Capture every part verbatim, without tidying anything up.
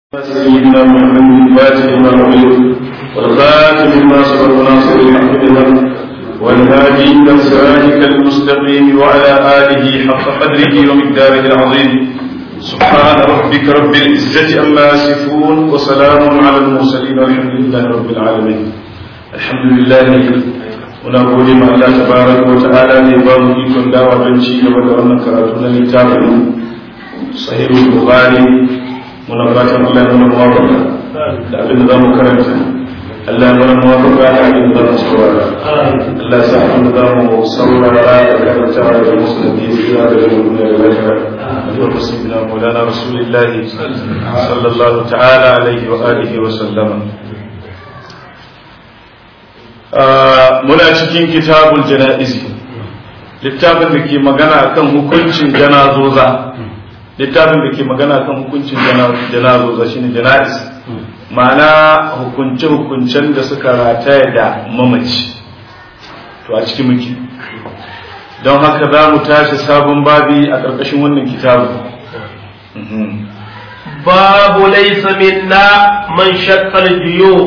سيدنا محمد الفاتح لما أغلق والخاتم لما سبق ناصر الحق بالحق والهادي إلى صراطك المستقيم وعلى آله حق قدره ومقداره العظيم سبحان ربك رب العزة عما يصفون وسلام على المرسلين والحمد لله رب العالمين. الحمد لله ونقول ما الله تبارك وتعالى لباب يكون دعوة بنشي وبدأنا كراتنا لتابع صحيح البخاري. muna fatan Allah ya mana muwafaka da abin da za mu karanta, Allah ya mana muwafaka da abin da za mu saurara, Allah ya sa abin da za mu saurara da karanta da musulmi suna da yin da lafiya da musulmina maulana rasulullahi sallallahu ta'ala alaihi wa alihi wa sallama. Muna cikin kitabul jana'izi, littafin da ke magana kan hukuncin janazoza, littafin da ke magana kan hukuncin janazoza shine jana'iz, ma'ana hukunce-hukuncen da suka rataya da mamaci. To a cikin muke don haka za mu tashi sabon babi a ƙarƙashin wannan kitabu. babu laysa minna man shaqqal juyub.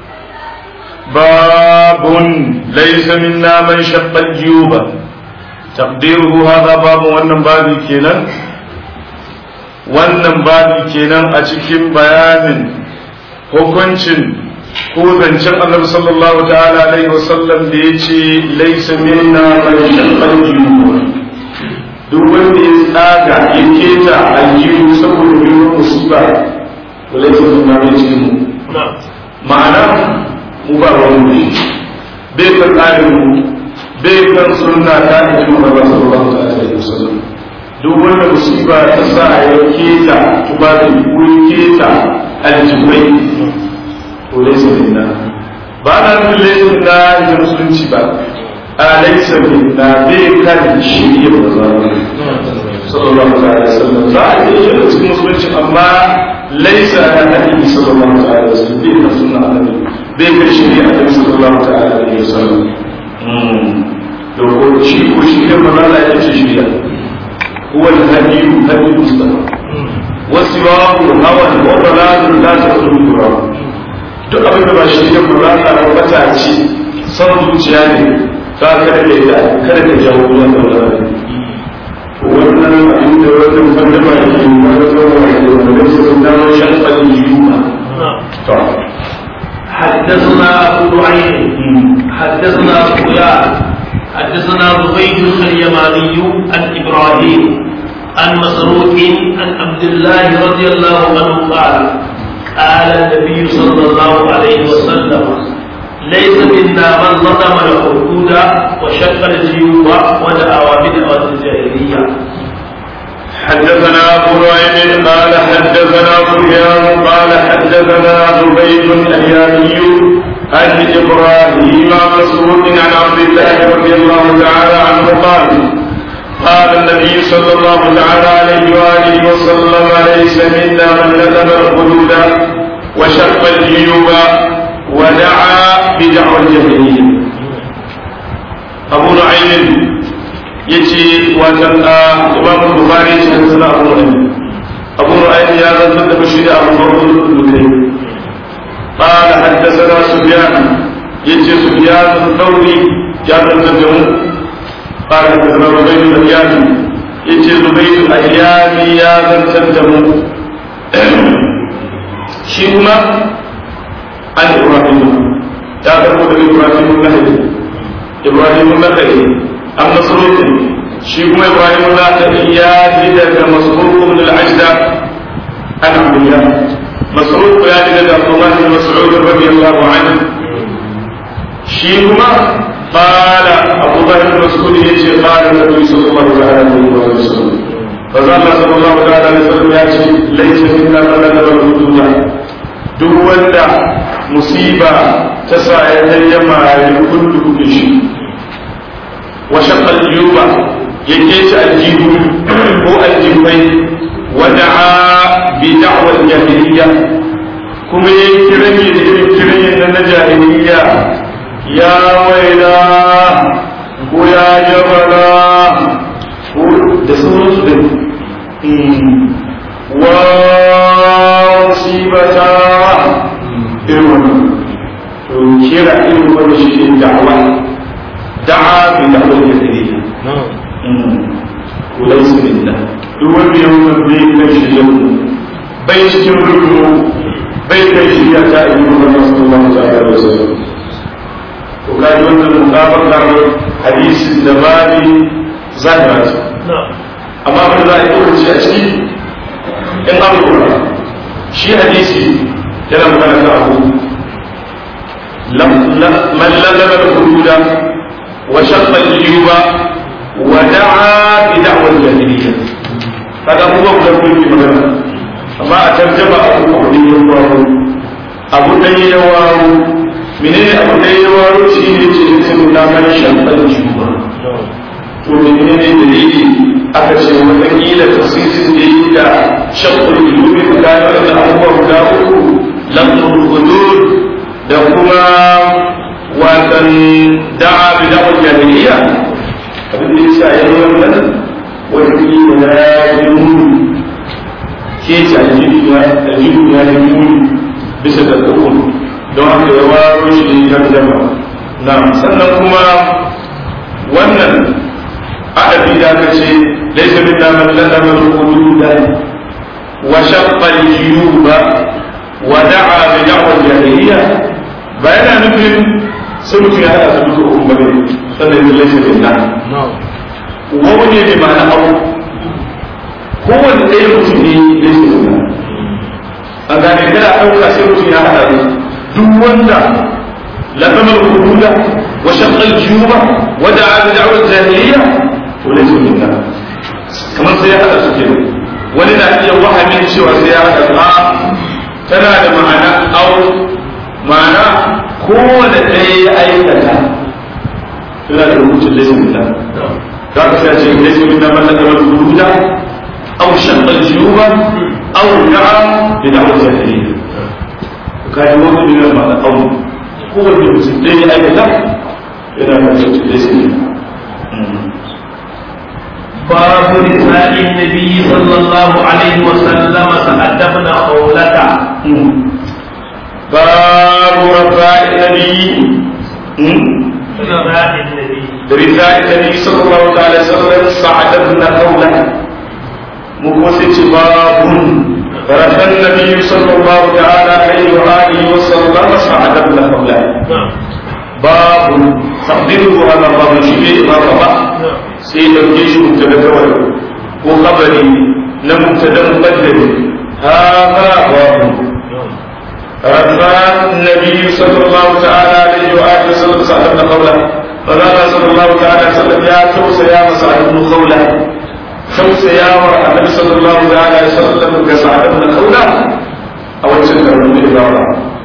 babun laysa minna man shaqqal juyuba, taqdiruhu hadha babu, wannan babi kenan wannan babi kenan a cikin bayanin hukuncin ko zancen annabi sallallahu ta'ala alaihi wasallam da ya ce laisa minna man shaqqal juyub, duk wanda ya tsaga ya keta aljihu saboda yiwuwar musiba to laisa minna man cikin mu, ma'ana mu ba wani bai kan tsarin mu bai kan sunna ta annabi sallallahu ta'ala alaihi wasallam. duk wanda musiba ta sa ya keta tubabi ko keta aljibai to laisa minna, ba na nufin laisa minna da musulunci ba, a laisa minna bai kan shirya ba za mu sallallahu alaihi wasallam. za a yi shi da cikin musulunci amma laisa na nabi sallallahu alaihi wasallam bai kan sunna annabi, bai kan shirya annabi sallallahu alaihi wasallam. da ko shi ko shirya ba za a yi shirya هو الهدي هدي المصطفى والسواق هوى وضلال لا تخلو التراب. duk abin da ba shi ne murata ba bata ce san zuciya ne ka kada ka yi kada ka jawo ruwan da wani wannan abin da wannan fandama ke wani tsawon da wani sun dawo shan fadin yiwuwa. حدثنا أبو نعيم حدثنا سفيان حدثنا زبيد اليماني عن إبراهيم عن مسروق عن عبد الله رضي الله عنه قال قال النبي صلى الله عليه وسلم ليس منا من لطم الحدود وشق الجيوب ودعا بدعوة الجاهلية. حدثنا أبو نعيم قال حدثنا سفيان قال حدثنا زبيد اليماني عن إبراهيم مسروق عن عبد الله رضي الله تعالى عنه قال قال النبي صلى الله تعالى عليه وآله وسلم ليس منا من لزم الحدود وشق الجيوب ودعا بدعوى الجاهلية. أبو نعيم يجي وتلقى إمام البخاري حدثنا أبو نعيم أبو نعيم يا ذا بشير أبو بكر الدكين قال حدثنا سفيان يجي سفيان الثوري جابر النجم قال حدثنا زبيد الأيامي يجي زبيد الأيامي يا ذا الترجم شيخنا عن إبراهيم يا ذا إبراهيم النخعي إبراهيم النخعي عن مسروق شيخنا إبراهيم النخعي يا جد مسروق بن العجدة عن عبد الله مسروق يا جد عبد الله بن مسعود رضي الله عنه شيخنا قال أبو بكر بن مسعود يجي قال النبي صلى الله عليه وسلم فقال صلى الله عليه وسلم يأتي ليس منا من لزم الحدود duk wanda musiba ta sa ya tayyama ya kullu shi wa shaqqal juyuba yake ci aljihu ko aljibai wa da'a bi da'wal jahiliyya, kuma ya kirani da irin kiranin na jahiliyya, ya waila ko ya jabala ko da sauransu da wa musiba cikin da'awa da'a bi da'war jahiliya ko laysa minna duk wanda ya mutu bai kai shi yau bai cikin rukunu bai kai shi ya ta yi Muhammad sallallahu alaihi wasallam ko kai wannan mutabakar hadisin da babi zahira amma ba za a yi lokaci a ciki in an lura shi hadisi yana magana ta abu man lalaba al-hududa wa shaqqa al-juba wa da'a bi da'wa al-jahiliyya kaga abubuwan da kuke magana amma a tarjama abu abu ne ya waro abu da ya waro menene abu da ya waro shi ne ce sai na man shaqqa al-juba to menene dalili aka ce wata kila tafsirin da yi da shaqqul qulubi tsakanin da abubuwa guda uku lamul hudud da kuma watan da'a bi da'wal jahiliya abin da yasa yayi wannan wata kila na yi ke ta jiya da jiya da yi bisa da ukun don haka ya waro shi ne tarjama na sannan kuma wannan adabi da aka ce laisa minna man ladama al-hududa wa shaqqa al-juyuba wa da'a bi da'wa al-jahiliyya bayana nufin sun fi hada su duka uku bane sannan ya laisa minna wani ne ma'ana abu kowanne ɗaya mutum ne laisa minna a gane kada ɗauka sai mutum ya hada su duk wanda ladama al-hududa wa shaqqa al-juyuba wa da'a bi da'wa al-jahiliyya wani su minna kamar sai ya haɗa su ke wani na iya wahamin cewa sai ya haɗa su a tana da ma'ana au ma'ana kowane ɗaya ya aikata tana da rubutun laisa minna za ka sai ce laisa minna man da kamar rubuta au shaqqal juyuba au da'a bi da'wat jahiliyya ka yi wani ne ma'ana au kowane mutum ɗaya ya aikata yana da rubutun laisa minna باب نساء النبي صلى الله عليه وسلم تقدمن قولته باب رفاع النبي رفاع النبي رفاع النبي صلى الله عليه وسلم سعد بن قوله مقصد باب رفع النبي صلى الله تعالى عليه وآله وسلم سعد بن قوله باب تقديره هذا باب شيء ما رفع sai ɗauke shi mubtada kawai ko khabari na mubtada muqaddari hada babu rafa nabi sallallahu ta'ala alaihi wa alihi wasallam sa'ad ibn qawla fadala sallallahu ta'ala sallam ya tausaya masa ibn qawla tausaya wa annabi sallallahu ta'ala alaihi wasallam ga sa'ad ibn qawla a wancan karnu da ba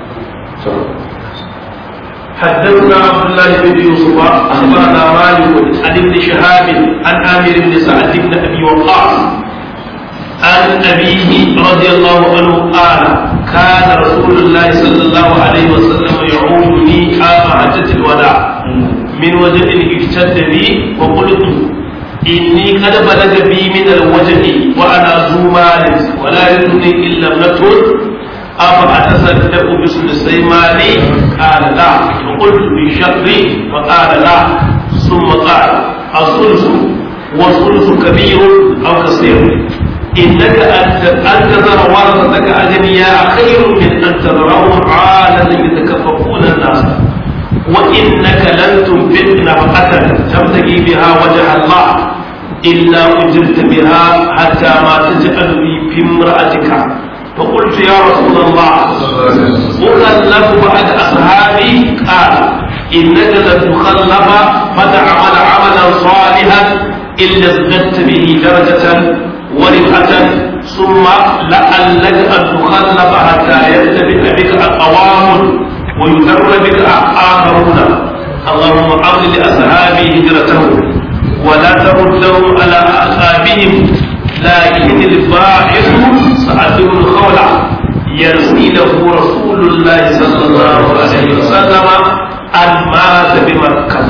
حدثنا عبد الله بن يوسف اخبرنا مالك عن ابن شهاب عن عامر بن سعد بن ابي وقاص عن ابيه رضي الله عنه قال كان رسول الله صلى الله عليه وسلم يعودني عام حجة الوداع من وجد اشتد بي وقلت إني قد بلغ بي من الوجد وأنا ذو مال ولا يدني إلا ابنة أفأتصدق بثلثي مالي؟ قال لا، وقلت بشطري فقال لا، ثم قال الثلث والثلث كبير أو كثير، إنك أن تذر ورثتك أغنياء خير من أن تذرهم عالة يتكففون الناس، وإنك لن تنفق نفقة تبتغي بها وجه الله إلا أجرت بها حتى ما تجعل في امرأتك. فقلت يا رسول الله أخلف بعد أصحابي؟ قال إنك لن تخلف فتعمل عملا صالحا إلا ازددت به درجة ورفعة ثم لعلك أن تخلف حتى يتبع بك أقوام ويذر بك آخرون. اللهم أرض لأصحابي هجرتهم ولا تردهم على أعقابهم، لكن الباعث سعد بن خولة يرسي له رسول الله صلى الله عليه وسلم أن مات بمكة.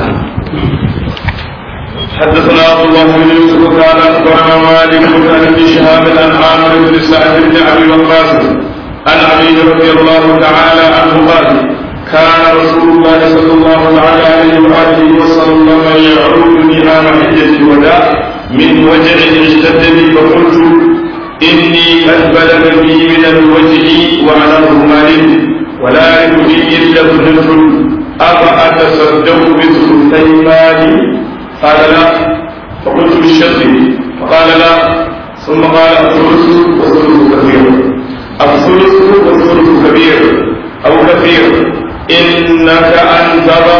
حدثنا عبد الله بن يوسف قال اخبرنا مالك عن ابن شهاب عن عامر بن سعد بن ابي وقاص عن علي رضي الله تعالى عنه قال كان رسول الله صلى الله عليه وآله وسلم يعودني عام حجة الوداع من وجع اشتد بي فقلت إني قد بلغ بي من الوجع وعلى رمال ولا يكفي إلا ابنة أفأتصدق بثلثي مالي قال لا فقلت بالشر فقال لا ثم قال الثلث والثلث كثير الثلث والثلث كبير أو كثير إنك أن تضع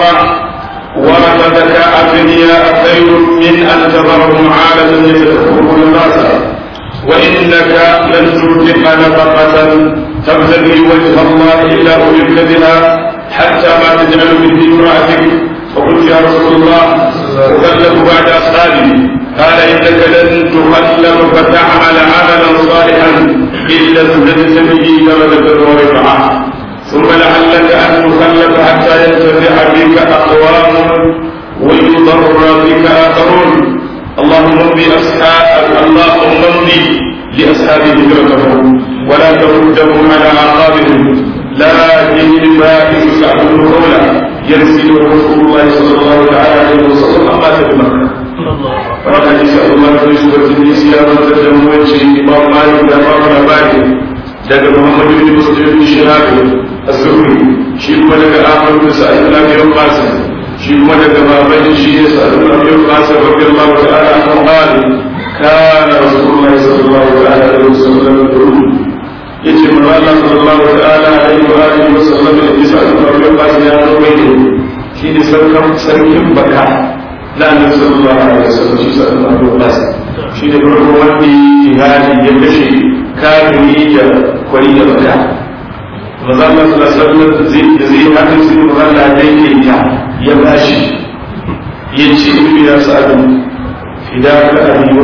ورثتك أغنياء خير من أن تضعهم عالة يتكفرون الناس وإنك لن ترتق نفقة تبتغي وجه الله إلا أجبت بها حتى ما تجعل به امرأتك فقلت يا رسول الله أكلف بعد أصحابي قال إنك لن تخلف فتعمل عملا صالحا إلا ازددت به درجة ورفعة ثم لعلك أن تخلف حتى ينتفع بك أقوام ويضر بك آخرون اللهم امضي أصحاب اللهم امضي لأصحاب هجرتهم ولا تردهم على أعقابهم لكن الباقي سعد بن خولة يرسل رسول الله صلى الله عليه وسلم مات بمكة فقد يسأل الله في سورة النساء وتدعو وجه إمام مالك إمام الأباني daga Muhammad bin Muslim bin Shihab az-Zuhri shi kuma daga Ahmad bin Sa'id bin Abi Qasim shi kuma daga baban shi ne Sa'id bin Abi Qasim radiyallahu ta'ala anhu qala kana Rasulullah sallallahu alaihi wasallam yaqul yace manzo Allah sallallahu ta'ala alaihi wa alihi wasallam ya Sa'id bin Abi Qasim ya rawaito shi ne sarkin sarkin baka la annabi sallallahu alaihi wasallam shi Sa'id bin Abi Qasim shi ne farko wanda jihadi ya kashe kafiri da kwari da baka mazalla sallallahu zai zai hakan sai mazalla daidaita ya bashi ya ce ibi ya sa'adu fidaka abiyu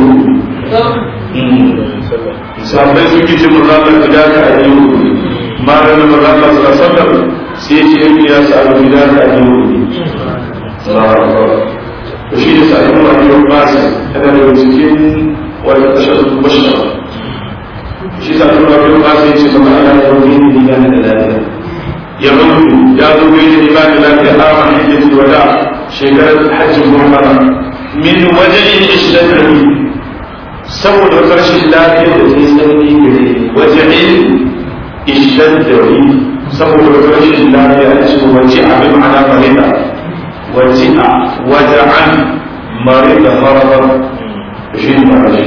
sahabbai su kice mazalla fidaka abiyu ma da mazalla sallallahu sai ya ce ibi ya sa'adu fidaka abiyu to shi ne sa'adu abiyu basa yana da cikin wanda tashaddu bashara shi sa kuma bin ba sai ce kuma ana da wani ne ya da lafiya ya mutu ya zo bai da ba da lafiya a wannan yake wada shekarar hajjin muhammad min wajhin ishtadri saboda rashin lafiya da ta tsanani gare wajhin ishtadri saboda rashin lafiya a cikin wace abin ma'ana marida wace a waja'an marida marabar shi ne marashi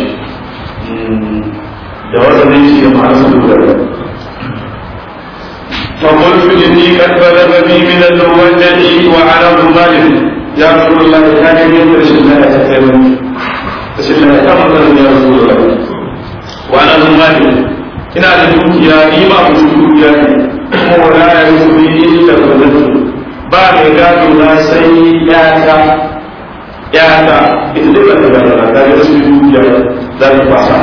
da waɗannan shi da ma'ana sun dogara فقلت إني قد بلغ بي من الوجع وعلى ضمال يا رسول الله كان يمين تشلنا تكلم تشلنا كما يا رسول الله وعلى ضمال إن على الدنيا إما بسجوديا ولا يسوي إلا بذنب بعد ذلك لا سيئاتا ياتا إذا لم تبلغ لا يسوي ذلك فصح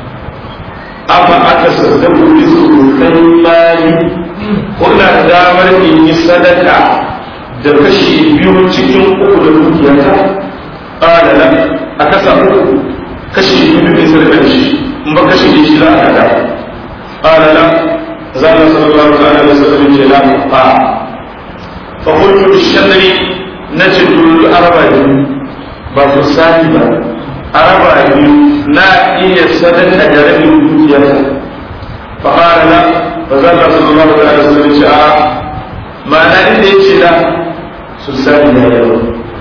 amma aka sassabu bisu kan mali kuna damar in yi sadaka da kashi biyu cikin uku da dukiyarta ƙadala a kasa uku kashi biyu da sadaka da shi in ba kashi da shi za a kada ƙadala za a sallallahu alaihi wasallam ce la ba fa qultu bishadri najid al-arba ba ku sani ba araba biyu na iya sadaka da rabin dukiyarsa fa qala la fa zalla sallallahu alaihi wasallam ce a ma'ana inda yace la su sani da yawa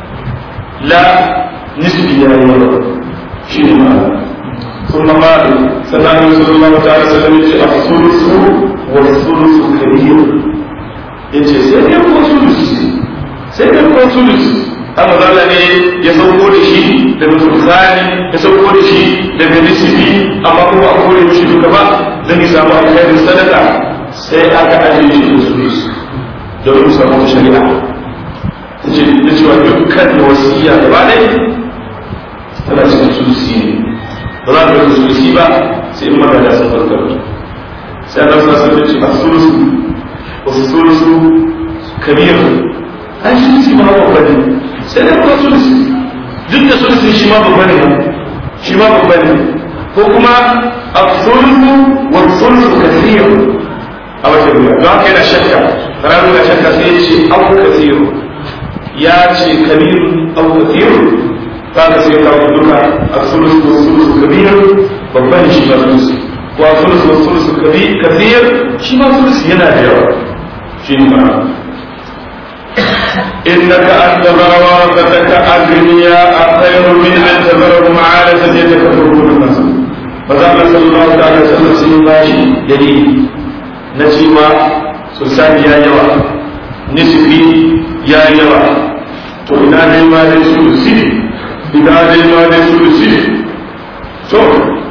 la nisbi da yawa shi ne ma'ana kuma ma sallallahu sallallahu alaihi wasallam ce as-sulusu wa as-sulusu kabir yace sai ne ko sulusi sai ne ko sulusi amma zalla ne ya sauko da shi daga sultani ya sauko da shi daga nisibi amma kuma a kore mishi duka ba zan yi samu alkhairin sadaka sai aka ajiye shi da sulusi domin samu shari'a ta ce da cewa dukkan da wasiya gaba ɗaya tana cikin sulusi ne ba za ka yi sulusi ba sai in magana sun farkar sai Allah sa sun ce a sulusu wasu sulusu kabir an shi sulusi ma babba ne sai da kuma sulusi duk da sulusi shi ma babba ne shi ma babba ne ko kuma a sulusu wa sulusu kasir a wata ruwa don haka yana shakka rawi na shakka sai ya ce au kasiru ya ce kabiru au kasiru za ka sai kawo duka a sulus ko sulus kabiru babban shi ba sulus ko a sulus ko sulus kabir shi ma sulus yana da yawa shi ne ma إنك أن تذر ورثتك أغنياء خير من أن تذرهم عالة يتكفرون الناس فذا صلى الله عليه وسلم سيباشي دليل نسيما سلسان يا يوا نسبي يا يوا تو إنا نيما نسول سيدي إنا نيما نسول سيدي تو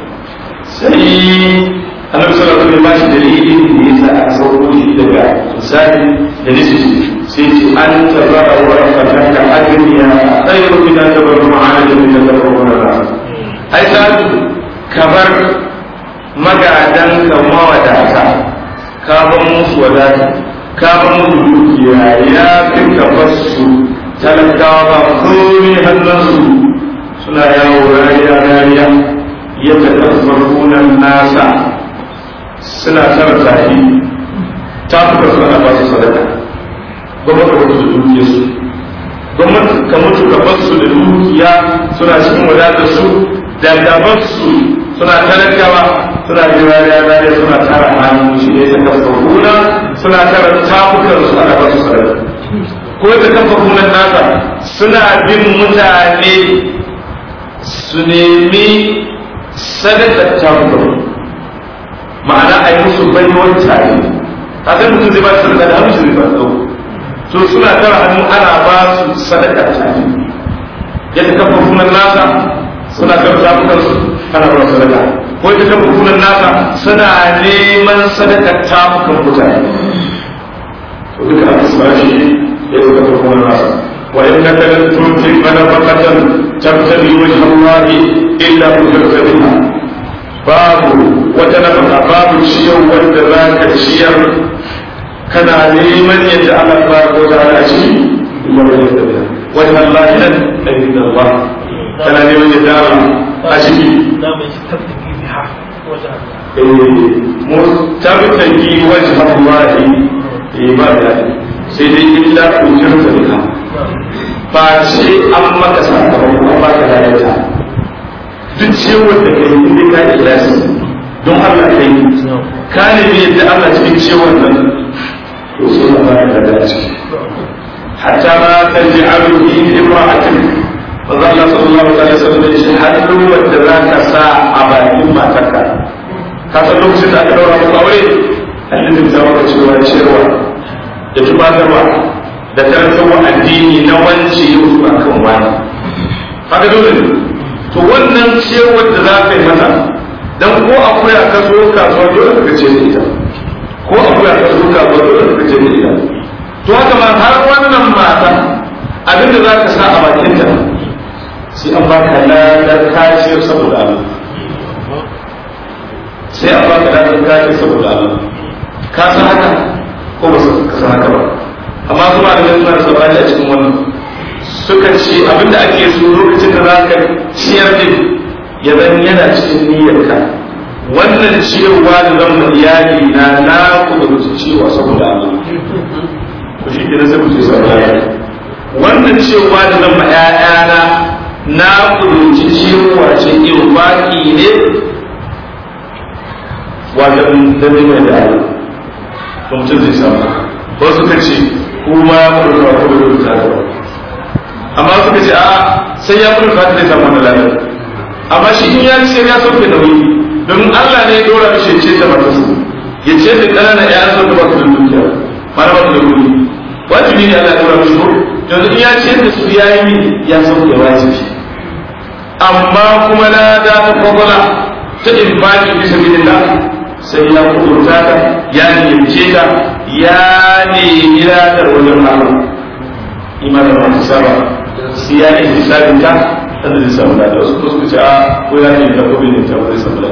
سيدي annabi sallallahu alaihi wasallam ba shi dalilin da yasa aka sauko shi daga misali da nisbi sai ce an tabara wa rafataka agniya khairu min an tabarru ma'ana min tabarru nas ai sai kabar magadan ka mawadata ka ban musu wadata ka ban musu dukiya ya fi ka basu talakawa ba komai hannunsu suna yawo rariya rariya ya tadarruna nasa suna tara tafi ta fuka suna ba su sadaka gwamnati ka mutu da dukiya su gwamnati ka mutu ka bar su da dukiya suna cikin wadatar su da gabar su suna talakawa suna jirariya rariya suna tara hannu shi ne ta kafa huna suna tara tafukan su ana ba su sadaka ko ta kafa hunan nasa suna bin mutane su nemi sadakar tafukan ma'ana a yi musu baiwar tare a kan mutum zai ba su sadaka da hannu zai ba su so suna tara hannu ana ba su sadaka tare yadda kafa hunan nasa suna tara tafukan su ana ba su sadaka ko yadda kafa hunan nasa suna neman sadaka tafukan mutane to duka aka sa shi yadda kafa hunan nasa wa in ka tagar tuntin mana bakatan tabtabi wajen Allah illa mujarta biha babu wata nafaka babu ciyar wanda za ka ciyar kana neman yadda Allah ba ko da a ciki illa wajen tabiya wajen Allah nan ayyukan Allah kana neman yadda Allah a ciki mutabtaki wajen Allah eh ba da sai dai illa ujar tabiya ba ce an maka sakamakon ba ka lalata duk ciwon da kai inda ka yi ilasi don Allah ka yi ka ne yadda Allah cikin ciwon nan to sai na ba da da ciki hatta ma taj'alu fi imra'atin fa Allah sallallahu alaihi wasallam ya ce haddu wanda zaka sa a bakin matarka ka san lokacin da aka daura maka aure annabi ta maka cewa cewa da tubatarwa da karantarwa addini na wance yau zuwa kan wani haka dole ne to wannan ciyarwar da za ka yi mata dan ko akwai a kaso kasuwa dole ka ce da ita ko akwai a kaso kasuwa dole ka ce da ita to haka ma har wannan mata abinda za ka sa a bakinta sai an baka ladar kaciyar saboda Allah sai an baka ladar kaciyar saboda Allah ka san haka ko ba ka san haka ba amma kuma da suna da sabani a cikin wannan suka ce abinda ake so lokacin da za ka ciyar din ya zan yana cikin niyyarka wannan ciyarwa da zan ma iyali na na kuma da cewa saboda Allah ku shi ke sai ku ce saboda Allah wannan ciyarwa da zan ma ƴaƴana na kuduci ciyarwa ce in baki ne wajen da ne mai da Allah to mutum zai samu wasu ka ce kuma ku da ku da ta amma suka ce a sai ya fara fata zai samu wannan lafiya amma shi in ya ce ya sauke nauyi don Allah ne ya dora mishi ce da matarsa ya ce da ƙananan ya san da ba su da dukiya mana ba su da kuɗi wajibi ne Allah ya dora mishi ko yanzu in ya ce da su ya yi ya sauke wajibi amma kuma na da ta kwakwala ta infaki bisa bidillah sai ya kudurta ta ya niyyace ta ya nemi ladar wajen Allah imanin masu saba sai ya yi hisabin ta dan zai samu da wasu ko su ce a ko ya yi da gobe ne ta zai samu da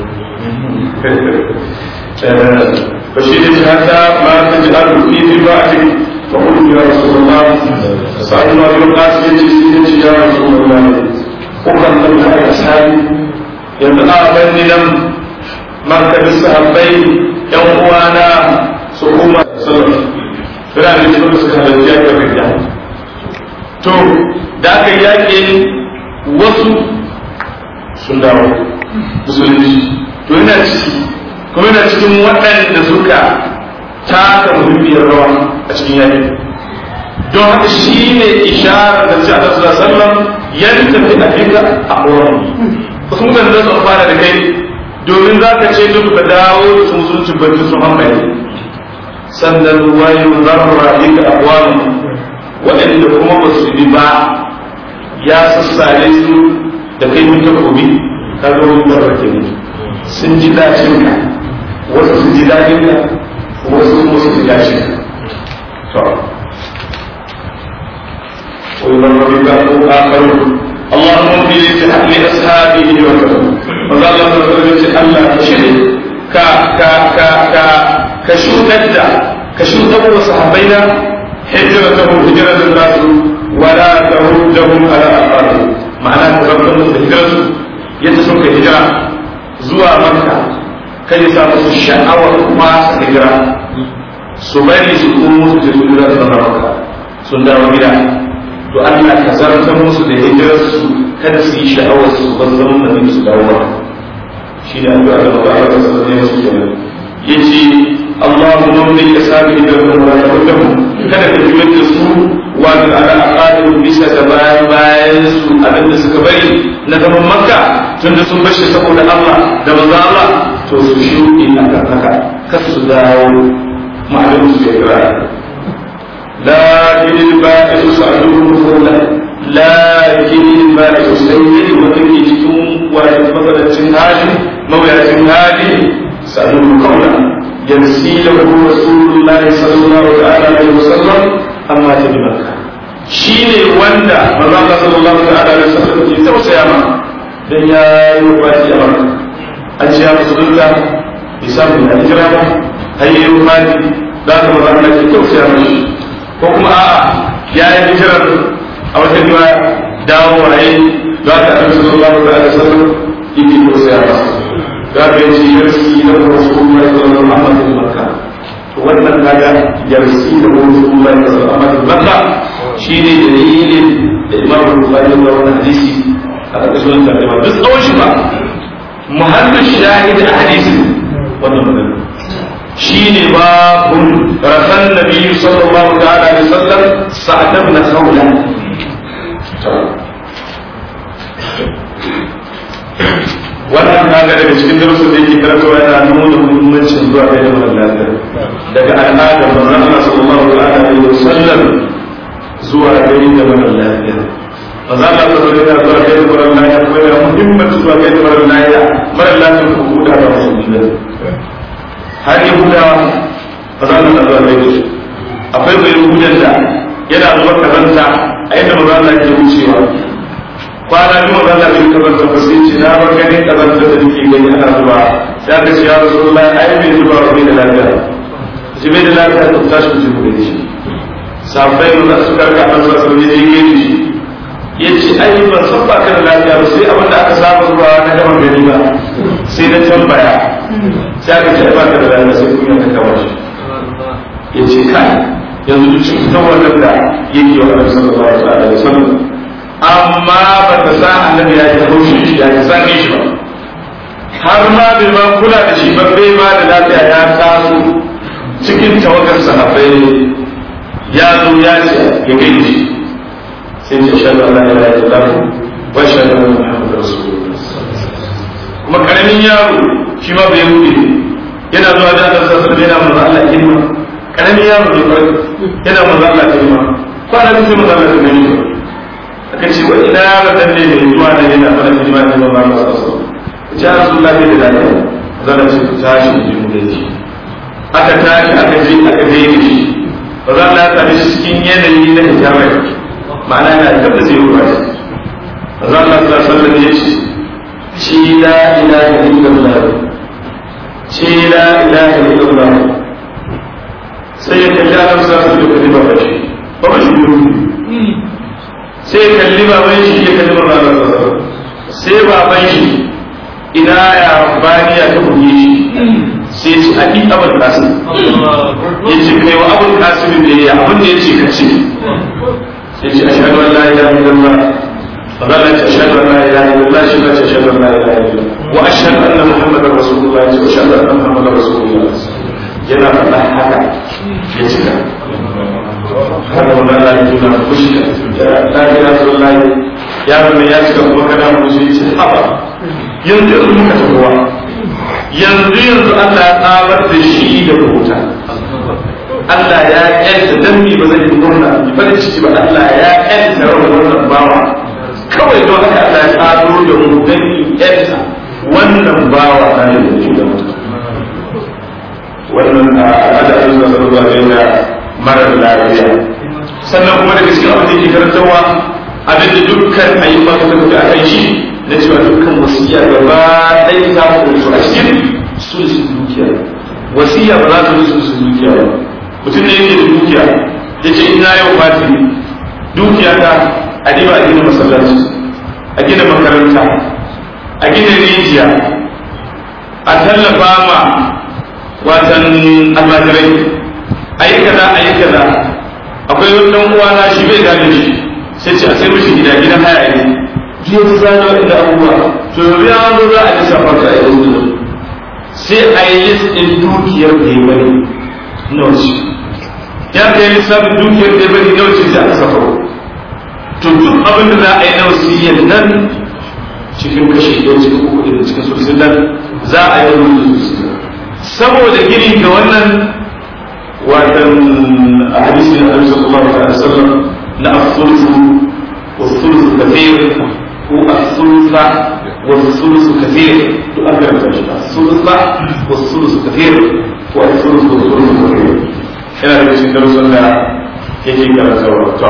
fa shi ne haka ma ta ji alu fi bi ba'di fa qul ya rasulullah sallallahu alaihi wa sallam ce ya rasulullah ko kan da ya sabi yanzu a ban ni nan marka da sahabbai yan uwana kuma sallallahu suna da cikin suka halarci yakin rida to da aka yaƙe wasu sun dawo musulunci to yana ciki kuma yana cikin waɗanda suka taka muhimmiyar rawa a cikin yaƙi don haka shi ne isharar da ci a sallallahu alaihi wasallam ya tafi a fika a ƙoran wasu mutane za su amfana da kai domin za ka ce duk ka dawo da sun sun cibbanci sun hankali sannan wayo zarra inda akwai waɗanda kuma ba su bi ba ya sassare su da kai mun takobi ka zo mun zarra ke sun ji dashin ka wasu su ji dashin ka wasu kuma su ji dashin ka to ويضرب بك آخرون اللهم في لأصحابه وكذا وقال الله تعالى الله كشري ك ك ك ك كشوتد كشوتد وصحابينا هجرتهم هجرة الناس ولا تردهم على أقارب معناه تردهم هجرته يتسوك هجرة زوا مكة كي يسامس الشعوى ما هجرة سبري سكوموس جزيرة مكة سندر وبلا to Allah ka zartar musu da hijirarsu kada su yi sha'awar su ban zaman da su dawo shi da addu'a da Allah ta sanar da su kenan yace Allahumma min kasabi hijratuhum wa taqaddam kada ka juyar da su wa ala aqadim bisa da bayan bayan su abinda suka bari na zaman Makka tunda sun bar shi saboda Allah da manzo Allah to su shuɗe akan haka kar su dawo ma'alumu su ya لكن البائس سعدهم فضلا لكن البائس سيد وتكي جتم ويتفضل الجنهاج مويا الجنهاج سعدهم قولا يرسي له رسول الله صلى الله عليه وسلم أما تبي مكة شيني وندا ماذا الله صلى الله عليه وسلم يتوى سياما دنيا يوفاتي أمرك أجياء رسول الله بسبب الهجرة هيا يوفاتي ذات ماذا الله يتوى سياما ko kuma a'a ya yi hijirar a wata riwa dawo waye za ka ɗan su zuwa da ala sallar yake ko sai ba za ka yi shi yarsi da wasu kuma ya zama Muhammadin Makka to wannan kaga yarsi da wasu kuma ya zama Muhammadin Makka shine dalilin da Imam Bukhari ya rawaita hadisi a ƙarƙashin wannan tarjuma duk tsawon shi ba muhallin shahid a hadisi wannan magana شيني باب رفع النبي صلى الله عليه وسلم سعد بن خولة wannan kaga daga cikin darussan da yake karatu yana nuna muhimmancin zuwa ga jama'a lafiya daga al'adar manzon Allah sallallahu alaihi wasallam zuwa ga jama'a lafiya manzon Allah sallallahu alaihi wasallam zuwa ga jama'a lafiya kuma yana muhimmanci zuwa ga jama'a lafiya mara lafiya ko huda da musulmi har yahudawa ba za mu zuwa da su akwai mai yahudan da yana zuwa kazanta a yadda maza Allah ke wucewa kwana biyu maza Allah ke kazanta ba sai ce na bar ganin kazanta da nake gani ana zuwa sai aka ce ya Rasulullah ai bai zuwa ba bai da lafiya ce bai da lafiya ta tashi ku je ku gani shi sabai da su karka an sa su je gani shi yace ai ban san ba ka da lafiya ba sai abin da aka saba zuwa na gama gani ba sai na tambaya sai aka ce ba ka da lafiya sai kuma ka kawo shi ya ce kai yanzu duk cikin wannan da yake wa Annabi sallallahu alaihi wasallam amma ba ta sa Annabi ya ji haushi shi ya sake shi ba har ma bai ma kula da shi ba bai ma da lafiya ya taso cikin tawagar sahabbai ya zo ya ce ya gaida shi sai ce shahadu an la ilaha illallah wa shahadu anna muhammadar rasulullah kuma karamin yaro shi ma bai wuce yana zuwa da Allah sallallahu alaihi wasallam yana manzo Allah ilma karamin yaro ne kai yana manzo Allah ilma kwana biyu sai manzo Allah ya gani aka ce wa ina yaron dan ne mai zuwa da yana fara ilma ne manzo Allah sallallahu alaihi wasallam ya rasulullahi da lafiya zan ce tashi ji mu da shi aka tashi aka je aka je shi manzo Allah ya tafi cikin yanayi na hijabai ma'ana yana da zai ruwa manzo Allah sallallahu alaihi wasallam ya ce shi la ilaha illallah shi la ilaha illallah sai ya kalli Allah sa su da kalli ba shi ba shi sai ya kalli baban shi ya kalli baban Allah sai baban shi ina ya bani ya ta buge shi sai ce a ɗi abul qasim ya ce kai wa abul qasim ne ya abin da ya ce ka ce ya ce ashhadu an la ilaha illallah فقال أشهد أن لا إله إلا الله شهد أشهد أن لا إله إلا الله وأشهد أن محمدا رسول الله وأشهد أن محمدا رسول الله yana faɗa haka ya cika haka wanda Allah ya tuna kushka la ilaha illallah ya zama ya cika kuma kana mu shi ce haba yanzu yanzu muka tabuwa yanzu yanzu Allah ya tsabar da shi da rubuta Allah ya kyanta dan mi ba zai yi murna ba da ciki ba Allah ya kyanta wannan bawa kawai don haka Allah ya tsaro da mu dan mi kyanta wannan bawa na da shi da mutum wannan al'ada da suka zuwa da marar lafiya sannan kuma da gaskiya abin da ke karantarwa abin da dukkan ayyuka suka tafi a kan shi na cewa dukkan wasiya gaba ɗaya za mu rusu a cikin sulsun dukiya wasiya ba za ta rusu sulsun dukiya ba mutum ne yake da dukiya ya ce ina yau fati dukiya ta a diba a gina masallaci a gina makaranta a gina rijiya a tallafa ma watan almajirai ayi kaza ayi kaza akwai wani dan uwa na shi bai gane shi sai ce a sai mishi gida gidan haya ne jiya ta zano inda abubuwa to yanzu ya zo za a yi safar da ayi wuzu sai a yi list din dukiyar da ya bari nawa ce ya kai lissafin dukiyar da ya bari nawa ce sai aka safaro to duk abin da za a yi na wasiyyar nan cikin kashi ɗaya cikin uku da cikin sosai nan za a yi wuzu saboda gini ga wannan watan a hadisi na Annabi sallallahu alaihi wasallam na as-sulsu was-sulsu kathir ko as-sulsa was-sulsu kathir to an karanta shi as-sulsa was-sulsu kathir ko as-sulsu was-sulsu kathir yana da cikin darussan da yake karantawa to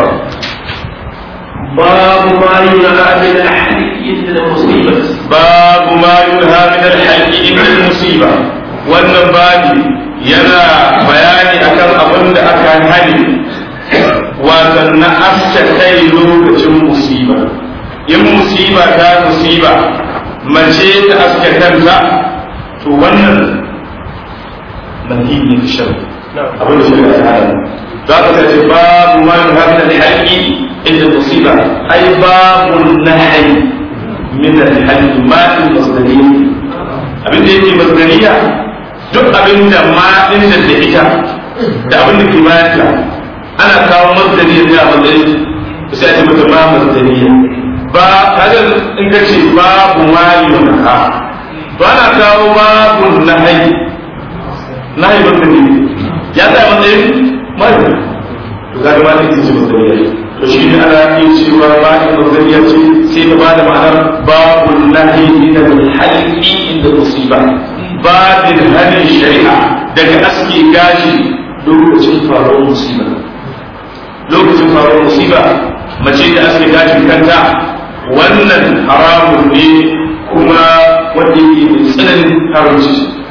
باب ما ينهى من الحلق عند المصيبة باب ما ينهى من الحلق عند المصيبة wannan babi yana bayani akan abin da aka hani watan na aska kai lokacin musiba in musiba ta musiba mace ta aska kanta to wannan manhiji ne shar abin da shi ne hana za ka ce babu man hamna al-haqqi inda musiba ai babu nahyi min al-haqqi ma al-masdariyya abin da yake masdariyya duk abin da ma din da ita da abin da ke bayanta ana kawo masdariya da madari sai a ce mata ma masdariya ba kaga in ka ce babu ma yunha ba na kawo babu nahyi nahyi masdari ya sa madari ma to kaga ma din ce masdariya to shi ne ana yin cewa ba da masdariya ce sai ta bada ma'anar babu nahyi min al-halqi inda musiba babin hannun shari'a daga aski gashi lokacin faruwar musiba lokacin faruwar musiba mace da aski gashin kanta wannan haramun ne kuma wanda yake da tsananin haramci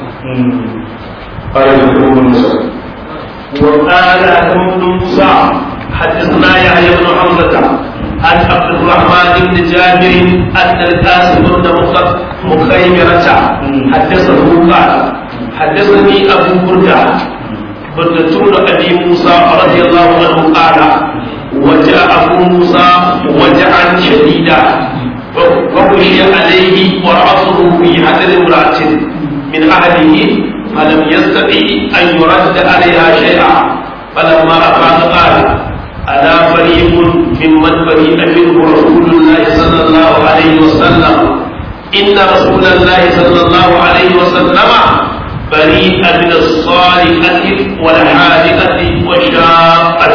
وقال ابن موسى حدثنا يحيى بن حمزة عن عبد الرحمن بن جابر أن القاسم بن مخيمرة حدثه قال حدثني أبو بردة بردة بن أبي موسى رضي الله عنه قال وجاء أبو موسى وجعا شديدا وغشي عليه ورأسه في حجر امرأة من أهله فلم يستطع أن يرد عليها شيئا فلما أفاق قال ألا فريق ممن بريء منه رسول الله صلى الله عليه وسلم إن رسول الله صلى الله عليه وسلم بريء من الصالحة والحادقة والشاقة.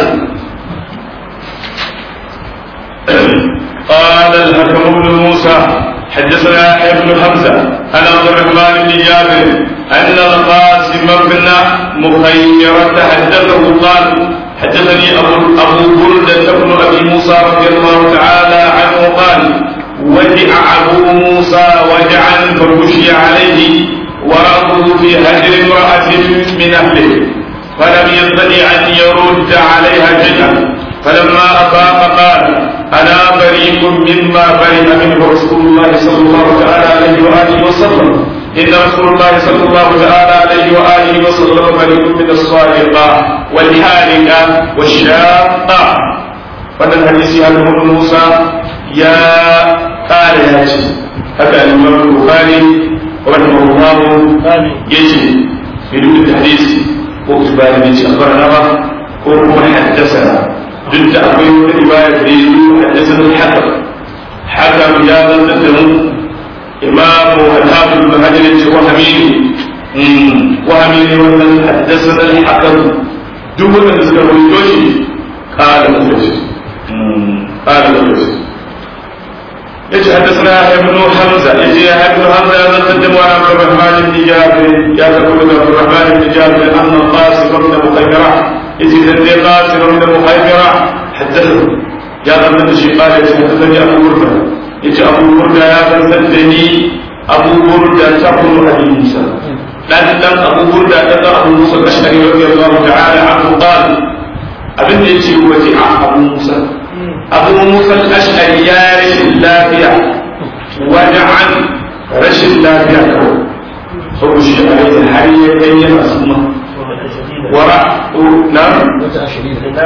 قال الحكم بن موسى حدثنا يحيى بن حمزة عن عبد الرحمن بن جابر أن القاسم بن مخيرة حدثه قال حدثني أبو أبو بردة بن أبي موسى رضي الله تعالى عنه قال وجع أبو موسى وجعا فغشي عليه ورأسه في هجر امرأة من أهله فلم يستطع أن يرد عليها شيئا فلما أفاق قال أنا بريء مما برئ منه رسول الله صلى الله تعالى عليه وآله وسلم إن رسول الله صلى الله تعالى عليه وآله وسلم بريء من الصادقة والحارقة والشاقة. فهذا الحديث عن موسى يا قال ياتي هذا الإمام البخاري رحمه الله يجي في الحديث وكتبان من أخبرنا وهو حدثنا ضد أبي رواية حدثنا الحكم حكم جاء ضده إمام الحافظ بن حجر وهمين وهمين ومن حدثنا الحكم دون أن ذكر الجوشي قال مجلس قال مجلس يجي حدثنا ابن حمزة يجي ابن حمزة يقدم على عبد الرحمن بن جابر يا تقول عبد الرحمن بن جابر أن قاسم بن مخيمرة يجي ذي قاسم بن مخيمرة حدثه يا غمد شي قال حدثني أبو بردة يجي أبو بردة يا غمدني أبو بردة تقول أبي موسى لكن أبو بردة تقول أبو موسى الأشعري رضي الله تعالى عنه قال أبن يجي وجع أبو موسى أبو موسى الأشعري يا رشد اللافية وجعا رشد اللافية خرج عليه الحرية كي يمسمه وراء نعم وجعا شديدا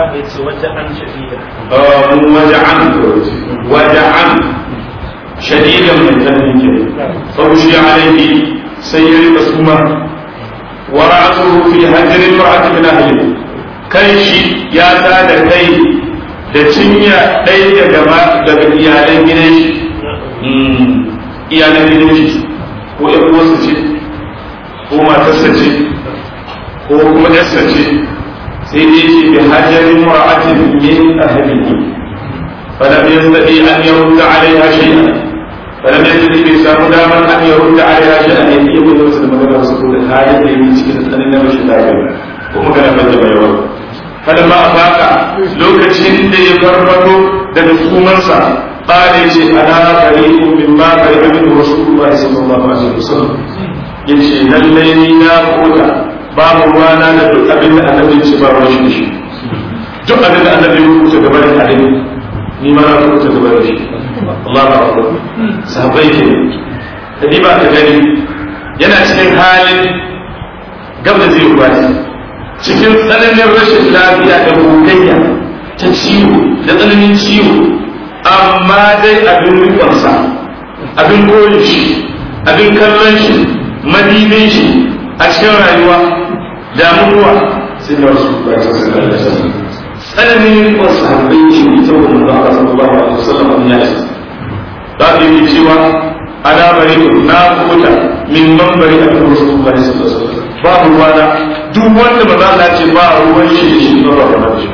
وجعا وجعا شديدا من التنمية خرج عليه سير مسمه ورأسه في هجر المرأة من أهله كيشي يا سادة كي da cinya ɗaya daga daga iyalan gidan shi iyalan gidan shi ko ƴan uwarsa ce ko matarsa ce ko kuma ƴarsa ce sai dai ce bi hajarin mar'atin min ahlihi falam yastati an yurda alaiha shay'an falam yastati bi samu daman an yurda alaiha shay'an ya yi wani wasu da magana su da halin da yake cikin tsanin na rashin lafiya ko magana ban da bayawa فلما أفاق لوكتين دي فرمته دي سومنسا قال يجي أنا بريء مما بريء منه رسول الله صلى الله عليه وسلم يجي لليني لا قوتا باب وانا ندو أبن النبي سبا وشيش جو أبن النبي قوتا قبل الحديث نما لا قوتا قبل الشيء الله أكبر صحابيك تديبا تجري yana cikin halin gab da zai ubati cikin tsananin rashin lafiya da gogayya ta ciwo da tsananin ciwo amma dai abin rufansa abin koyin shi abin kallon shi madibin shi a cikin rayuwa da mutuwa sai da wasu tsananin rufan sahabbai shi ne saboda manzo Allah sallallahu alaihi wasallam ya ce da ke cewa ana bari na kuta min mambari a kan rasulullahi sallallahu alaihi wasallam babu ruwana duk wanda ba za a ce ba ruwan shi da shi ba ba ruwan shi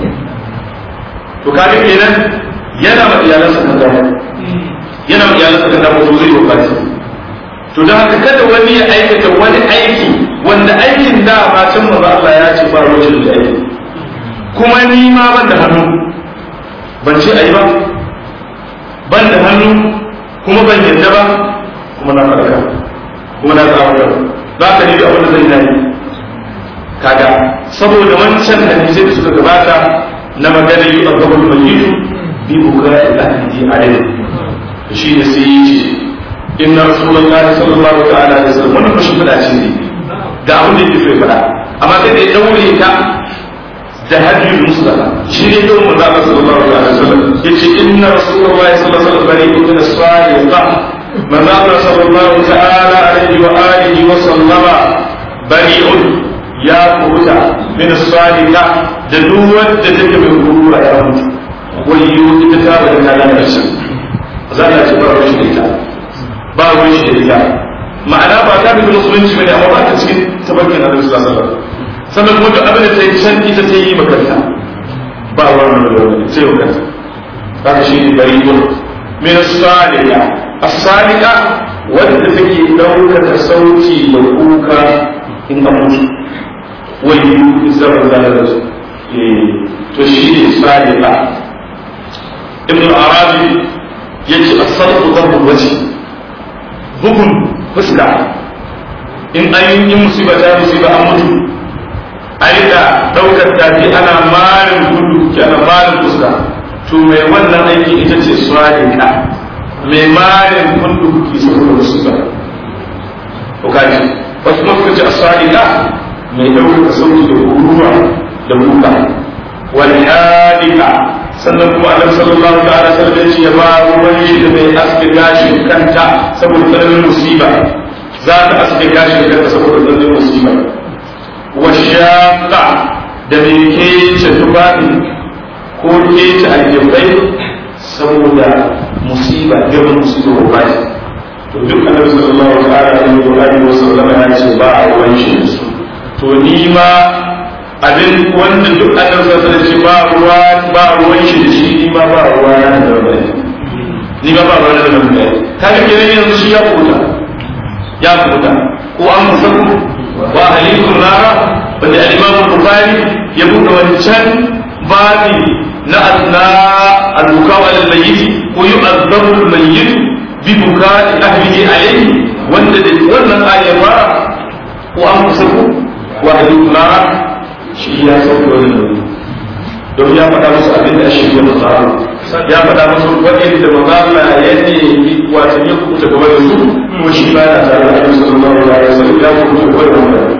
to kaga kenan yana ma iyalansa kan dawo yana ma iyalansa kan dawo to zai wakati to dan haka kada wani ya aikata wani aiki wanda aikin da ma can manzo Allah ya ce ba ruwan shi da aiki kuma ni ma ban da hannu ban ce ayi ba ban da hannu kuma ban yadda ba kuma na farka kuma na tsawata za ka nemi abin da zai yi kaga saboda wancan hadisai da suka gabata na magana yi a gaban majidu bi bukara da ahadi alaihi shi ne sai yi ce inna rasulullahi sallallahu ta'ala alaihi wasallam wannan fashin fada ce ne ga abin da yake so ya fada amma sai da ya daure ta da hadiyul mustafa shi ne yau manzo Allah sallallahu alaihi wasallam yace inna rasulullahi sallallahu alaihi wasallam bari'un min as-saliqah manzo Allah sallallahu ta'ala alaihi wa alihi wa sallama bari'un ya kuta min as-saliqah da duk wanda take mai gurura ya mutu wai yi ita ta bada kalan rashin za ta ce ba ruwan shi da ba ruwan shi da ita ma'ana ba ta bi musulunci bane amma ba ta cikin tabarkin Annabi sallallahu alaihi wasallam sannan kuma duk abin da ta yi can ita ta yi makanta ba wannan da wani sai wa kanta haka shi ne bari yau min as-salika as-salika wanda take daukar sauti da kuka in an mutu wai izar da da to shi ne salika ibn arabi yace as-salatu dharbu wajhi bugun fuska in ayin in musiba ta musiba an mutu aida daukar tafi ana marin gudu ana marin fuska to mai wannan aiki ita ce swadika mai marin gudu ki saboda fuska to kaji wasu kuma suka ce swadika mai ɗaukaka sauti da kuruwa da muka wal hadika sannan kuma annabi sallallahu ta'ala sallallahu alaihi ya ba ruwan shi da mai aske gashin kanta saboda tsananin musiba za ta aske gashin kanta saboda tsananin musiba wa shaqa da mai kece tufafi ko kece aljibai saboda musiba girman musiba ko bai to duk annabi sallallahu alaihi wa sallam ya ce ba a ruwan shi da su to ni ma abin wanda duk annabi sallallahu alaihi ce ba ruwa ba ruwan shi da shi ni ma ba ruwa na da bai ni ma ba ruwa na da bai kaga kenan yanzu shi ya kuta ya kuta ko an musaku wa alikun nara wanda al-imam al-bukhari ya buɗe wancan babi na asna al-bukaw al-mayyit ko yu'azzabu al-mayyit bi bukai ahlihi alayhi wanda da wannan ayar ba ko an musaku wa alikun nara shi ya sauke wani nauyi don ya faɗa musu abin da shi ya matsara ya faɗa musu waɗanda da matsala ya ne wato ya kuta gaba da su ko shi ba ya tare da abin sallallahu alaihi wasallam ya kuta gaba da wani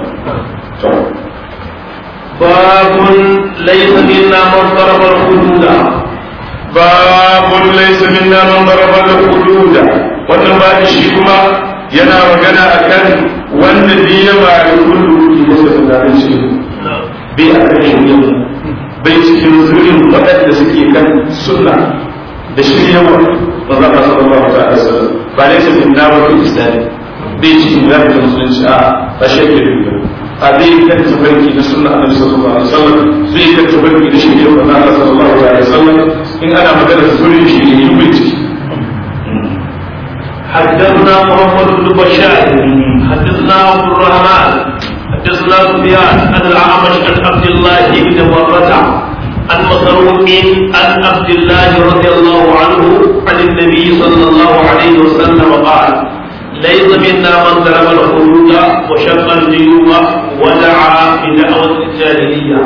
babun laysa minna man daraba al-hududa babun laysa minna man daraba al-hududa wannan ba shi kuma yana magana akan wanda biya ba da kullu da suka tsare shi bai a kan shirya bai cikin zurin waɗanda suke kan sunna da shiryawa ba za ka saba ba ta asali ba ne sai na ba ku islami bai cikin zafi da musulunci a ba shirya da a zai kan tabarki na sunna annabi sallallahu alaihi wasallam zai kan tabarki da shiryawa na Allah sallallahu alaihi wasallam in ana magana zurin shi ne bai ciki حدثنا محمد بن بشار حدثنا عبد الرحمن حدثنا سفيان عن الأعمش عن عبد الله بن مرة عن مسروق عن عبد الله رضي الله عنه عن النبي صلى الله عليه وسلم قال ليس منا من ضرب الخدود وشق الجيوب ودعا بدعوة الجاهلية.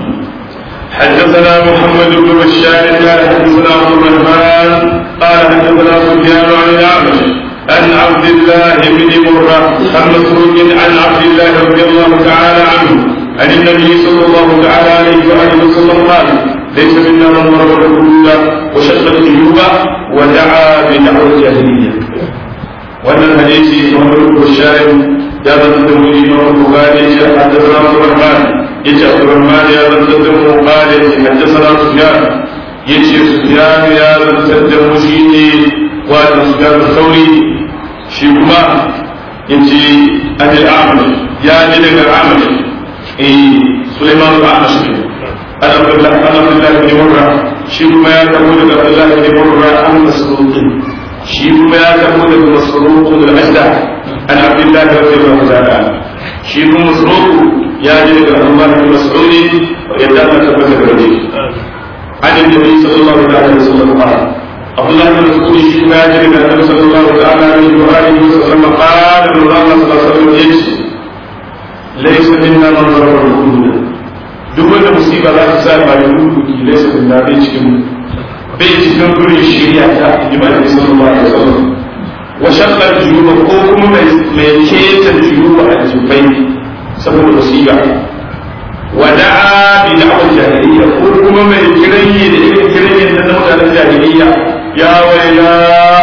حدثنا محمد بن بشار قال حدثنا عبد الرحمن قال حدثنا سفيان عن الأعمش عن عبد الله بن مرة عن مسروق عن عبد الله رضي الله تعالى عنه عن النبي صلى الله تعالى عليه وآله وسلم قال ليس منا من ضرب الحدود وشق الجيوب ودعا بدعوى الجاهلية. وأن الحديث محمد بن بشار يا ذا التمويل إمام البخاري حدثنا عبد الرحمن يجي عبد الرحمن يا ذا التمويل قال حدثنا سفيان يجي سفيان يا ذا التمويل وأن سفيان الثوري شيخما يجي أهل الأعمش يا جدك الأعمش إيه سليمان الأعمش أنا عبد الله أنا عبد الله بن مرة شيخما يا تقول عبد الله بن مرة عن مسروق شيخما يا تقول مسروق الأجدع عن عبد الله رضي الله تعالى عنه شيخ مسروق يا جدك عبد الله بن مسعود ويدعنا ثبت الرجل عن النبي صلى الله عليه وسلم قال عبد الله بن مسعود شيخ ما جرد النبي صلى الله عليه وآله وسلم قال ابن الله صلى الله عليه وسلم يجي ليس منا من ضرب الحدود دول مصيبة لا تسال ما يقول ليس منا بيتكم بيتكم كل الشريعة النبي صلى الله عليه وسلم وشق الجيوب قوم ميكيت الجيوب الجبين سبب المصيبة ودعا بدعوة الجاهلية قوم ميكري لإكري من نموت الجاهلية يا ويلا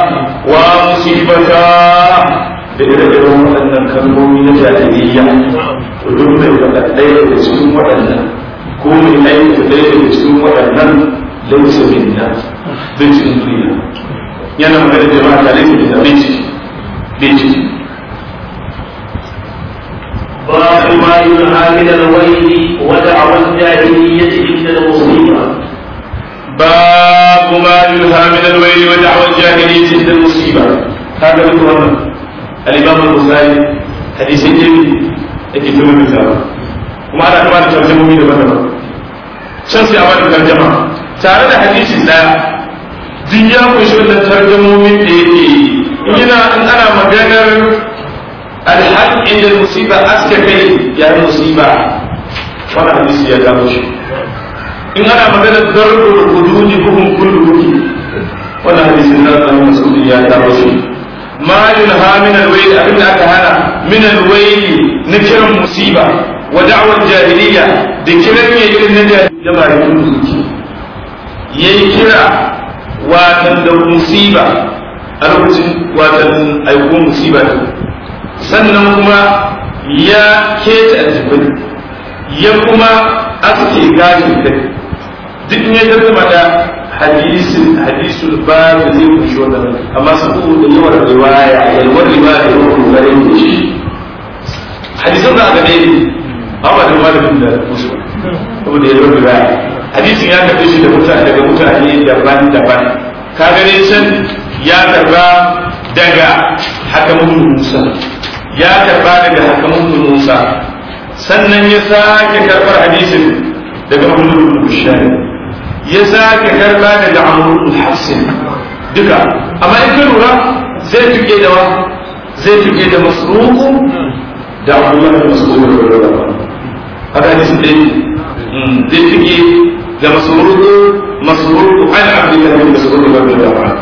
ومصيبتا لإرجعوا أن الكلمة من الجاهلية ودون الأدية تسكن وأن كون الأدية تسكن وأن ليس منا ليس منا yana magana jama'a tare da abinci binci باب ما ينهى من الويل ودعوى الجاهلية عند المصيبة. باب ما ينهى من الويل ودعوى الجاهلية عند المصيبة. هذا هو الإمام البخاري حديث جميل لكن ثم مثال وما أنا كمان ترجمه من المدرسة شخص أول ترجمة تعالى حديث الله duk ya kunshi wannan tarjamomin da yake yana in ana maganar alhaq inda musiba aska kai ya yi musiba wannan hadisi ya gano shi in ana maganar darbul hududi hukum kullu hudi wannan hadisi na da masudi ya gano shi ma yunha min alwayl abinda aka hana min alwayl na kiran musiba wa da'war jahiliya da kiran ya irin na jahiliya ba yin zuci yayi kira watan da musiba a lokacin watan aiko musiba sannan kuma ya keta aljibai ya kuma aske gashin kai duk ne ta zama da hadisin hadisul ba da zai kunshi wannan amma saboda yawan riwaya yalwar riwaya da yawan kokarin da shi hadisan da aka dai amma da malamin da musu saboda yalwar riwaya hadisin ya karbe shi da mutane daga mutane daban-daban ka gane can ya karba daga hakamun Musa ya karba daga hakamun Musa sannan ya sake karbar hadisin daga Muhammad bin Bushari ya sake karba daga Amr bin Hassan duka amma in ka lura zai tuke da wa zai tuke da Masruq da Abdullah bin Mas'ud radiyallahu anhu haka hadisin dai zai tuke da Masruq Masruq an Abdullah bin Mas'ud radiyallahu anhu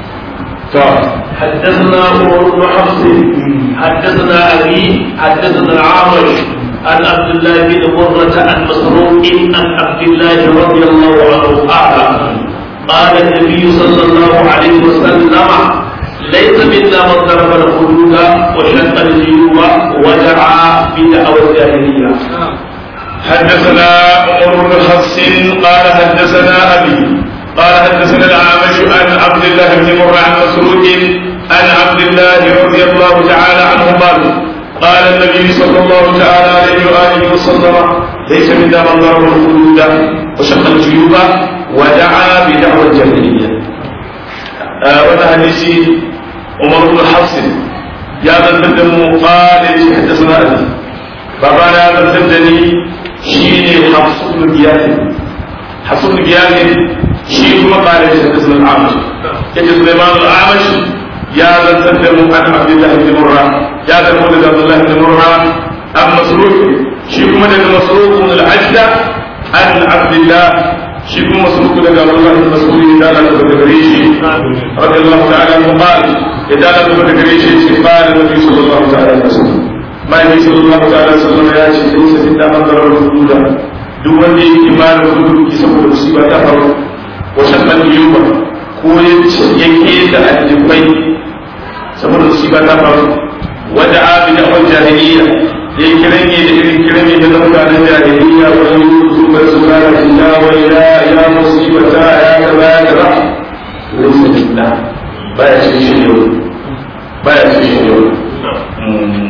حدثنا عمر بن حفص حدثنا ابي حدثنا العامش عن عبد الله بن مرة عن مسروق عن عبد الله رضي الله عنه قال قال النبي صلى الله عليه وسلم ليس منا من ضرب الخدود وشق الجيوب ودعا بدعوى الجاهلية. حدثنا عمر بن حفص قال حدثنا ابي قال حدثنا الأعمش عن عبد الله بن مرة عن مسروق عن عبد الله رضي الله تعالى عنه قال قال النبي صلى الله تعالى عليه وآله وسلم ليس منا من ضرب الخدود وشق الجيوب ودعا بدعوى الجاهلية. وانا حديثي عمر بن حفص يا من تقدم قال حدثنا أبي بابانا من تقدمني شيني حفص بن غياث حفص بن غياث shi kuma kare shi da sunan Amash yake Sulaiman al-Amash ya zantar da mu an Abdullah ibn Murra ya zantar da Abdullah ibn Murra an Masruq shi kuma daga Masruq al-Ajda an Abdullah shi kuma Masruq daga Abdullah ibn Mas'ud da Allah ta gare shi radiyallahu ta'ala anhu qala idan Allah ta gare shi shi qala Nabi sallallahu ta'ala alaihi wasallam ma Nabi sallallahu ta'ala alaihi wasallam ya ce sai sai da manzara rubuta duk wanda yake imanin rubutu saboda musiba ta faru wasan yunwa ko yake da aljibai saboda su ba ta faru wada abi da wal jahiliya ya kiran ne da irin kiran ne da mutanen jahiliya wa yuzu ba su fara inna wa ila ya musibata ya kaza ya kaza laysa billah baya cikin shi ne baya cikin shi ne